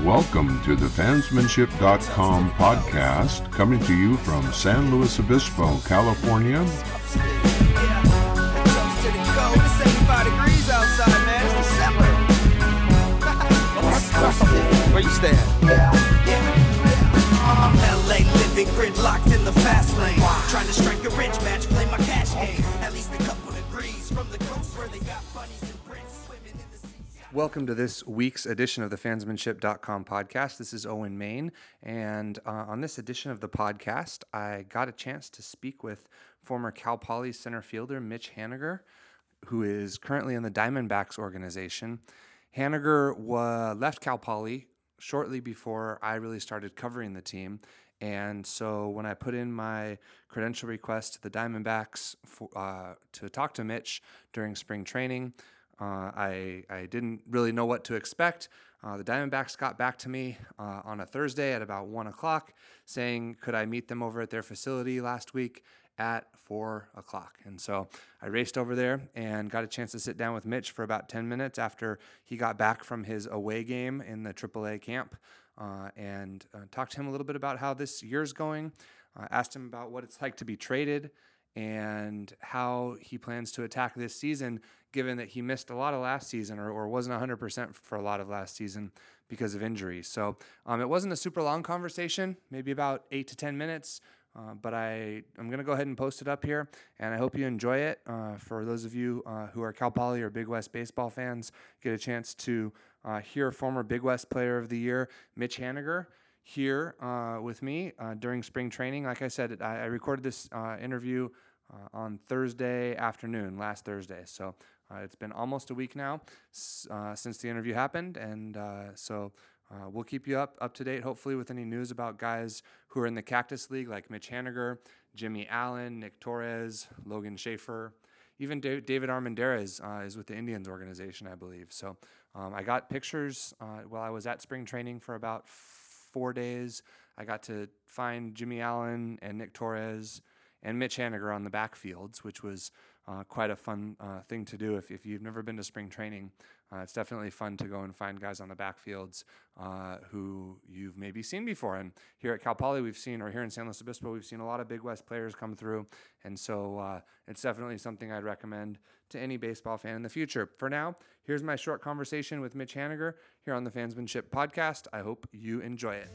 Welcome to the Fansmanship.com podcast, coming to you from San Luis Obispo, California. It's 75 degrees outside, man. It's December. Where you stand? LA living gridlocked in the fast lane. Trying to strike a rich match, play my cash game. At least a couple degrees from the coast where they got bunnies and prints swimming in the sea. Welcome to this week's edition of the Fansmanship.com podcast. This is Owen Main, and on this edition of the podcast, I got a chance to speak with former Cal Poly center fielder Mitch Haniger, who is currently in the Diamondbacks organization. Haniger left Cal Poly shortly before I really started covering the team, and so when I put in my credential request to the Diamondbacks to talk to Mitch during spring training, I didn't really know what to expect. The Diamondbacks got back to me on a Thursday at about 1 o'clock saying, could I meet them over at their facility last week at 4 o'clock. And so I raced over there and got a chance to sit down with Mitch for about 10 minutes after he got back from his away game in the AAA camp and talked to him a little bit about how this year's going. Asked him about what it's like to be traded and how he plans to attack this season, given that he missed a lot of last season or wasn't 100% for a lot of last season because of injuries. So it wasn't a super long conversation, maybe about 8 to 10 minutes, but I'm going to go ahead and post it up here, and I hope you enjoy it. For those of you who are Cal Poly or Big West baseball fans, get a chance to hear former Big West Player of the Year, Mitch Haniger, here with me during spring training. Like I said, I recorded this interview on Thursday afternoon, last Thursday. So it's been almost a week now since the interview happened, and so we'll keep you up to date, hopefully, with any news about guys who are in the Cactus League, like Mitch Haniger, Jimmy Allen, Nick Torres, Logan Schaefer. Even David Armendariz is with the Indians organization, I believe. So I got pictures while I was at spring training for about 4 days. I got to find Jimmy Allen and Nick Torres and Mitch Haniger on the backfields, which was quite a fun thing to do. If you've never been to spring training, it's definitely fun to go and find guys on the backfields who you've maybe seen before. And here at Cal Poly, or here in San Luis Obispo, we've seen a lot of Big West players come through. And so it's definitely something I'd recommend to any baseball fan in the future. For now, here's my short conversation with Mitch Haniger here on the Fansmanship podcast. I hope you enjoy it.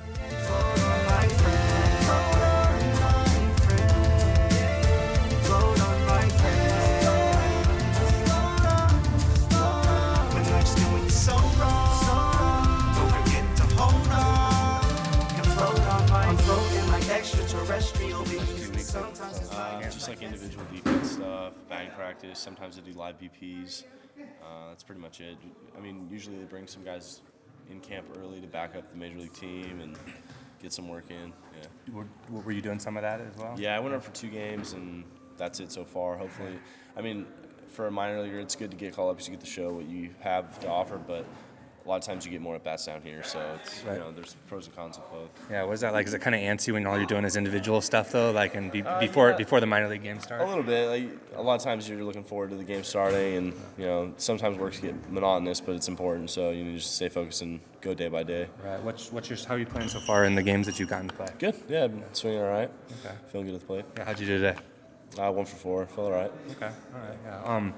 Just like individual defense stuff, batting practice. Sometimes they do live BPs. That's pretty much it. I mean, usually they bring some guys in camp early to back up the major league team and get some work in. Yeah. Were you doing some of that as well? Yeah, I went up for 2 games and that's it so far. Hopefully, I mean, for a minor leaguer, it's good to get called up because you get to show what you have to offer, but a lot of times you get more at bats down here, so it's right. There's pros and cons of both. Yeah, what is that like? Is it kind of antsy when all you're doing is individual stuff though, like before the minor league game starts? A little bit. Like a lot of times you're looking forward to the game starting, and sometimes works get monotonous, but it's important. So you just stay focused and go day by day. Right. How are you playing so far in the games that you've gotten to play? Good. Yeah, I've been swinging all right. Okay. Feeling good at the plate. Yeah, how'd you do today? 1 for 4. Felt all right. Okay. All right. Yeah.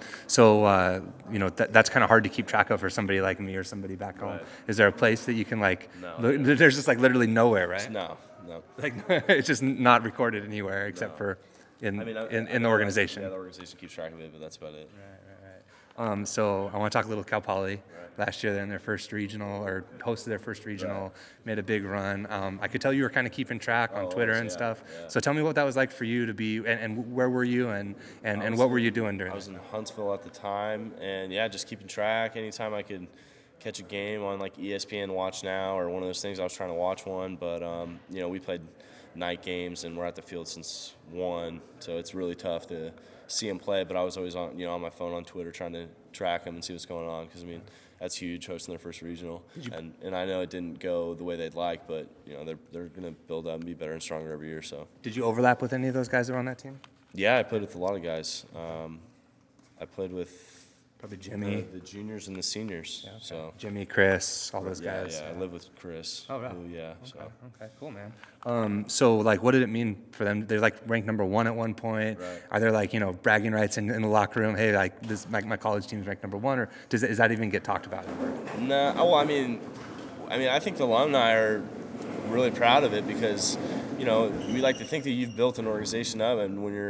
So that's kind of hard to keep track of for somebody like me or somebody back home. Right. Is there a place that you can No. There's just like literally nowhere, right? No. Like it's just not recorded anywhere except for in the organization. Yeah, the organization keeps track of it, but that's about it. Right. So I want to talk a little Cal Poly. Last year, they're in their first regional, or hosted their first regional, made a big run. I could tell you were kind of keeping track on Twitter and stuff. Yeah. So tell me what that was like for you to be, and where were you, and what were you doing during I was in Huntsville at the time, and just keeping track. Anytime I could catch a game on like ESPN Watch Now or one of those things, I was trying to watch one. But we played night games, and we're at the field since 1, so it's really tough to see them play. But I was always on my phone on Twitter trying to track them and see what's going on, because that's huge, hosting their first regional. And I know it didn't go the way they'd like, but they're going to build up and be better and stronger every year. So did you overlap with any of those guys that were on that team? Yeah, I played with a lot of guys. I played with Probably Jimmy. The juniors and the seniors. Yeah, okay. So Jimmy, Chris, all those yeah, guys. yeah, I live with Chris. Oh, really? Yeah. Okay. So Okay, cool, man. So, like, what did it mean for them? They're, like, ranked number 1 at one point. Right. Are there, like, bragging rights in the locker room? Hey, like, this my college team's ranked number 1, or does that even get talked about anymore? no, well, I mean, I think the alumni are really proud of it because, we like to think that you've built an organization up, and when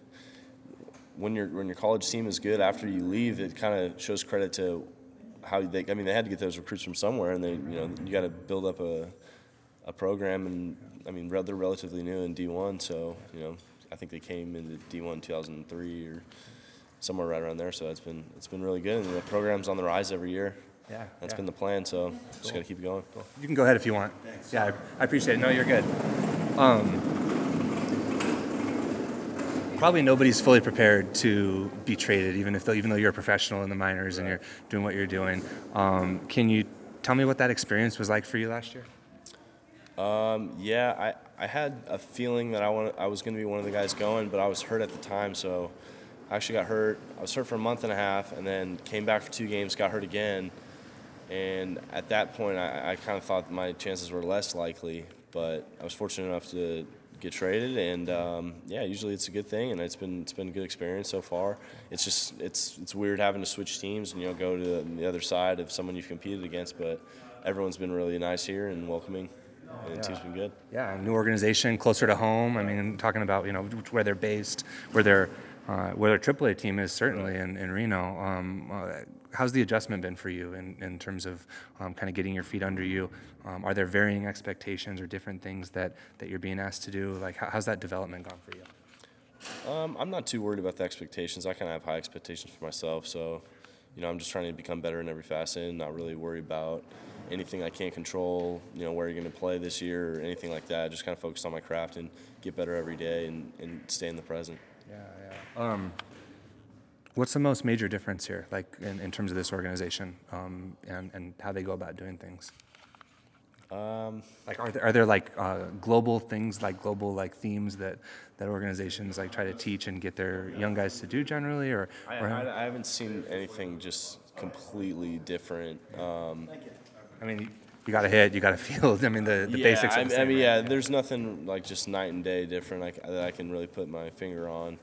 your college team is good after you leave, it kind of shows credit to how they had to get those recruits from somewhere, and you got to build up a program, and they're relatively new in D1, so I think they came into D1 2003 or somewhere right around there, so it's been really good, and the program's on the rise every year. Yeah. That's been the plan, so just got to keep it going. You can go ahead if you want. Thanks. Yeah, I appreciate it. No, you're good. Probably nobody's fully prepared to be traded, even though you're a professional in the minors and you're doing what you're doing. Can you tell me what that experience was like for you last year? Yeah, I had a feeling that I was going to be one of the guys going, but I was hurt at the time, so I actually got hurt. I was hurt for a month and a half, and then came back for 2 games, got hurt again. And at that point, I kind of thought my chances were less likely, but I was fortunate enough to get traded, and usually it's a good thing, and it's been a good experience so far. It's just it's weird having to switch teams and go to the other side of someone you've competed against, but everyone's been really nice here and welcoming, and the team's been good. Yeah, new organization, closer to home. Talking about where they're based, where their AAA team is certainly in Reno. How's the adjustment been for you in terms of kind of getting your feet under you? Are there varying expectations or different things that you're being asked to do? Like, how's that development gone for you? I'm not too worried about the expectations. I kind of have high expectations for myself, so I'm just trying to become better in every facet and not really worry about anything I can't control, where you're going to play this year or anything like that. Just kind of focus on my craft and get better every day and stay in the present. Yeah. What's the most major difference here, like in terms of this organization and how they go about doing things? Like, are there like global things, like global themes that organizations like try to teach and get their young guys to do generally, or I haven't seen anything just completely different. You got to hit, you got to field. The basics. Are the same, right? There's nothing like just night and day different that I can really put my finger on.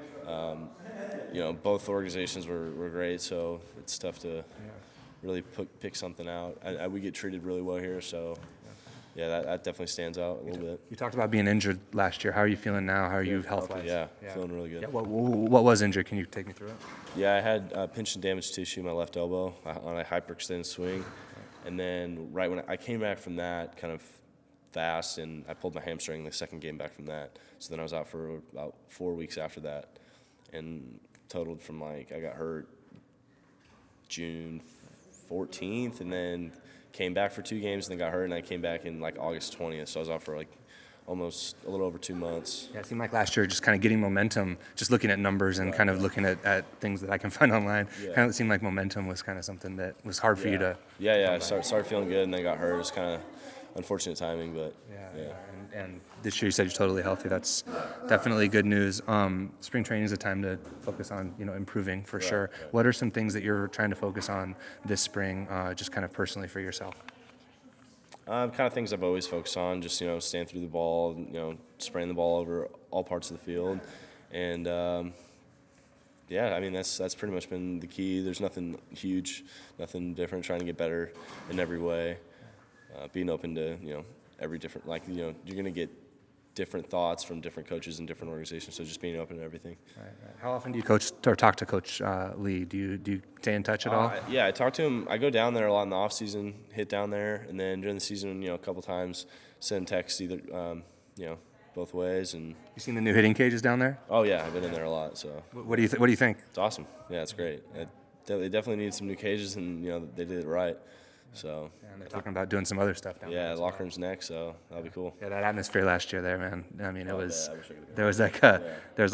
Both organizations were great, so it's tough to really pick something out. We get treated really well here, so that definitely stands out a little bit. You talked about being injured last year. How are you feeling now? How are you health-wise? Yeah, feeling really good. Yeah, what was injured? Can you take me through it? Yeah, I had pinched and damaged tissue in my left elbow on a hyperextended swing. And then right when I came back from that kind of fast, and I pulled my hamstring the second game back from that. So then I was out for about 4 weeks after that, and totaled from I got hurt June 14th, and then came back for 2 games, and then got hurt, and I came back in August 20th. So I was out for almost a little over 2 months. Yeah, it seemed like last year just kind of getting momentum, just looking at numbers and kind of looking at things that I can find online. Yeah. Kind of seemed like momentum was kind of something that was hard for you to. Yeah. I started feeling good, and then got hurt. It was kind of unfortunate timing, but yeah. And this year you said you're totally healthy. That's definitely good news. Spring training is a time to focus on improving for sure. Right. What are some things that you're trying to focus on this spring, just kind of personally for yourself? Kind of things I've always focused on, just staying through the ball, spraying the ball over all parts of the field, and that's pretty much been the key. There's nothing huge, nothing different. Trying to get better in every way, being open to every different you're gonna get different thoughts from different coaches and different organizations. So just being open to everything. Right. How often do you coach or talk to Coach Lee? Do you stay in touch at all? Yeah, I talk to him. I go down there a lot in the off season, hit down there, and then during the season, a couple times, send texts either, both ways. And you seen the new hitting cages down there? Oh yeah, I've been in there a lot. So what do you think? It's awesome. Yeah, it's great. They definitely need some new cages, and they did it right. So and they're talking about doing some other stuff down there. Yeah, locker room's next, so that'll be cool. Yeah, that atmosphere last year there, man. It was. There was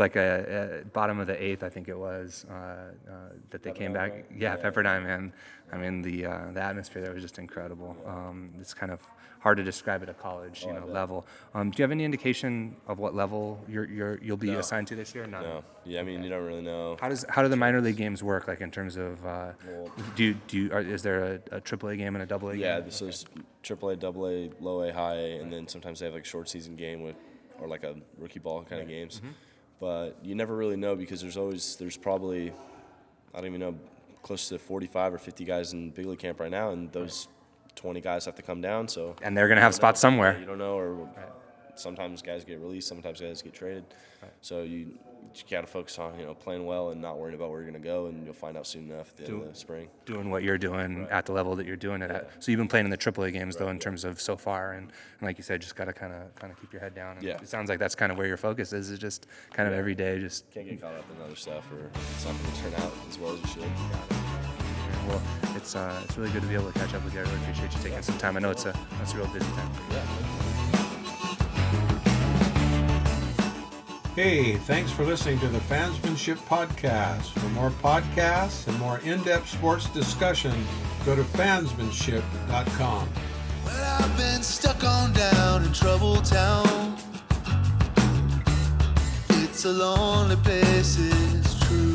a bottom of the 8th, I think it was, that they came back. Yeah, Pepperdine, man. I mean, the atmosphere there was just incredible. It's kind of hard to describe at a college level. Do you have any indication of what level you'll be assigned to this year? No. Yeah, I mean, you don't really know. How do the minor league games work? Like in terms of is there a AAA game and a AA game? Yeah, so there's AAA, AA, low A, high A, and then sometimes they have like a short season game or like a rookie ball kind of games. Mm-hmm. But you never really know because there's probably, I don't even know, close to 45 or 50 guys in big league camp right now, and those 20 guys have to come down. So and they're gonna have spots somewhere. You don't know, or sometimes guys get released, sometimes guys get traded. So you gotta focus on playing well and not worrying about where you're gonna go, and you'll find out soon enough at the end of the spring. Doing what you're doing at the level that you're doing it at. So you've been playing in the AAA games though, in terms of so far, and like you said, just gotta kind of keep your head down. And it sounds like that's kind of where your focus is. Is just kind of every day, just can't get caught up in other stuff, or it's not gonna turn out as well as you should. Well, it's really good to be able to catch up with you. I really appreciate you taking some time. I know it's a real busy time. Hey, thanks for listening to the Fansmanship Podcast. For more podcasts and more in-depth sports discussion, go to fansmanship.com. Well, I've been stuck on down in Trouble Town. It's a lonely place, it's true.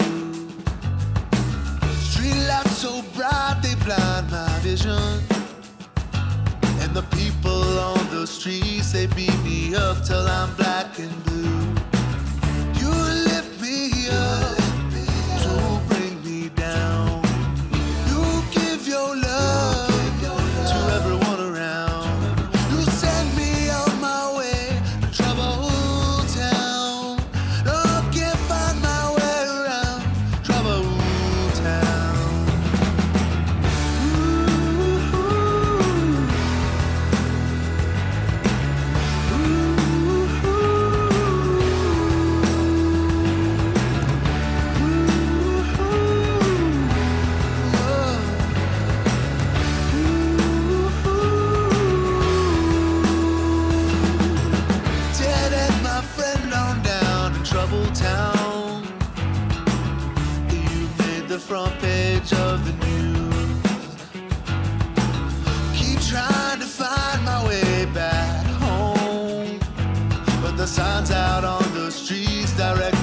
Street lights so bright they blind my vision, and the people on the streets, they beat me up till I'm black and blue. You lift me up to bring me down. You give your love to everyone around. You send me on my way to Trouble Town. No, can't find my way around Trouble Town. Ted and my friend on down in Trouble Town. You made the front page of the news. Keep trying to find my way back home, but the signs out on the streets direct